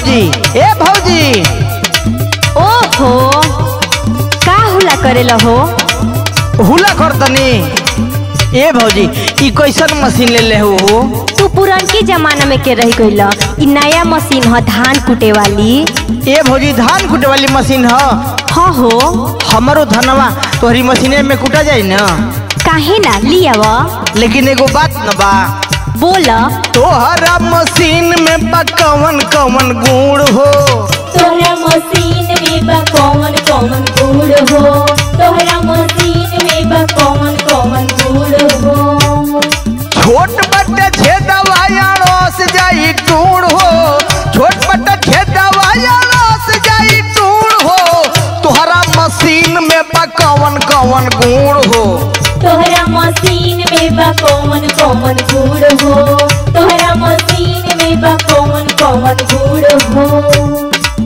भौजी ए भौजी। ओहो का हुला करेला हो? हुला कर तनी। ए भौजी ई कैसन मशीन ले ले हो? तू पुरानकी जमाना में के रह गइला। ई नया मशीन ह धान कुटे वाली। ए भौजी धान कुटे वाली मशीन ह? हाँ हो। हमारो धनवा तोहरी मशीने में कुटा जाई ना? काहे ना लियावा। लेकिन एगो बात न बा। बोला। तोहरा मशीन में बा कवन कवन गुण हो? तोहरा मशीन में बा कौन कौन गुण हो? तोहरा मशीन में बा कौन कौन गुण हो? छोट बट्टे छेदवा रस जाई टूण हो। छोट बट्टे छेदवा रस जाई टूण हो। तोहरा मशीन में बा कवन कवन गुण हो? तोहरा मशीन में बा कौन कौन गुण हो? तोहरा मशीन में बा कौन कौन गुण हो?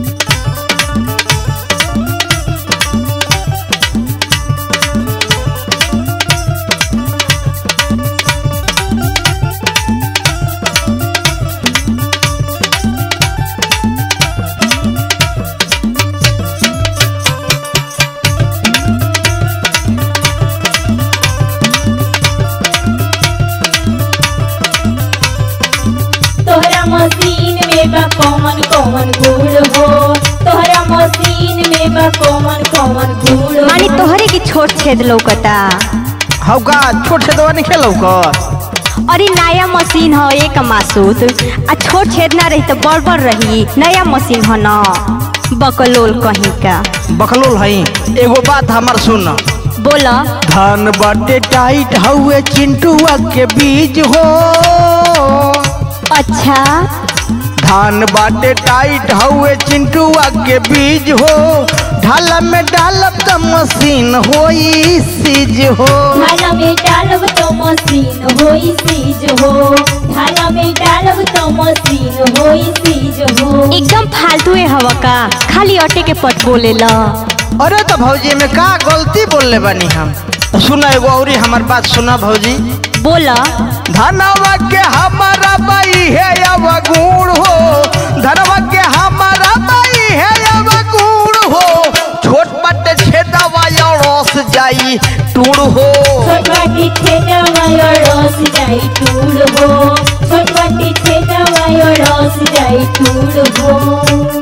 मशीन में बा कौन कौन गुण हो? तोहरा मशीन में बा कौन कौन गुण हो? मानी तोहरे की छोट छेद लौकता। हौका छोट छेदवा नहीं खेलौ कर। अरे नया मशीन हो एक मासूत। आ छोट छेद ना रही तो बड़ रही। नया मशीन हो ना बकलोल कहीं का। बकलोल हई। एगो बात हमार सुन। बोला। धान बाटे टाइट हउए चिंटुआ के बीज हो। अच्छा धान बाटे टाइट हउए चिंटुआ के बीज हो। ढाला में डालब त मशीन होई सीज हो। ढाला में डालब तो मशीन होई सीज हो। ढाला में डालब तो मशीन होई सीज हो। एकदम फालतू है हवा का। खाली अटे के पट बोलेला। अरे तो भौजी में का गलती बोलले बानी हम? सुना एगो औरी हमार बात सुना भौजी। बोला। धनवा के हमारा बाई है अब गुण हो। धनवा के हमारा बाई है अब गुण हो। छोट बट्टे छेदवा रस जाई टूण हो। छोट बाटी छेदवा रस जाई टूण हो। छोट बाटी छेदवा रस जाई टूण हो।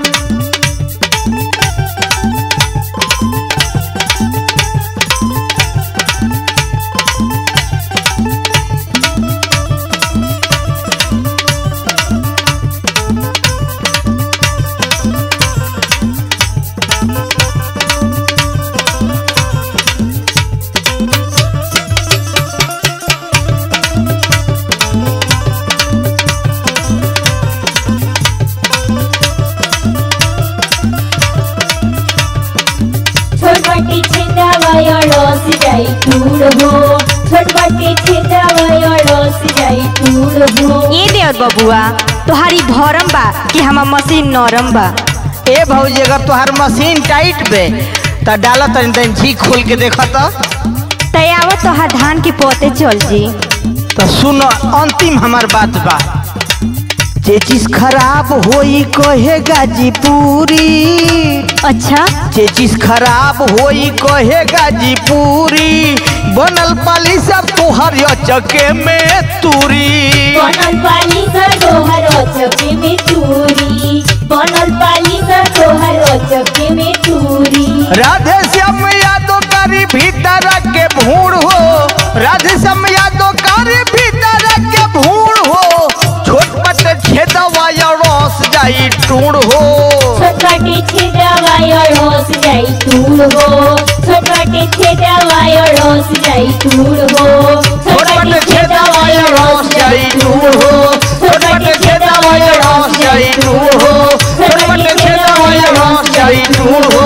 छोटबाटी छेदवा रस जाई टूण हो। छोटबाटी छेदवा रस जाई टूण हो। ये देवर बबुआ तोहारी भरम बा कि हमार मशीन नरम बा। ए भौजी अगर तोहार मशीन टाइट बे त डाला तनी तनी जी खोल के देखा तयावत तोहार धान के पोते चल जी। तो सुनो अंतिम हमार बात बा। जे चीज खराब होई कहे गाजीपुरी। अच्छा जे चीज खराब होई कहे गाजीपुरी। बनल पाली सब तोहर चके में तुरी। बनल पाली सा तोहर चके में टूरी। बनल पाली सा तोहर चके में टूरी। राधे श्याम यादव करी भीतर के भूण हो। राधे श्याम यादव करी भीतर के भूण हो। छोट बट्टे छेदवा रस जाई टूण हो। छोटबाटी छेदवा रस जाई टूण हो। छोटबाटी छेदवा रस जाई टूण हो। छोट बट्टे छेदवा रस जाई टूण हो। छोट बट्टे छेदवा रस जाई टूण हो। छोट बट्टे छेदवा रस जाई टूण हो।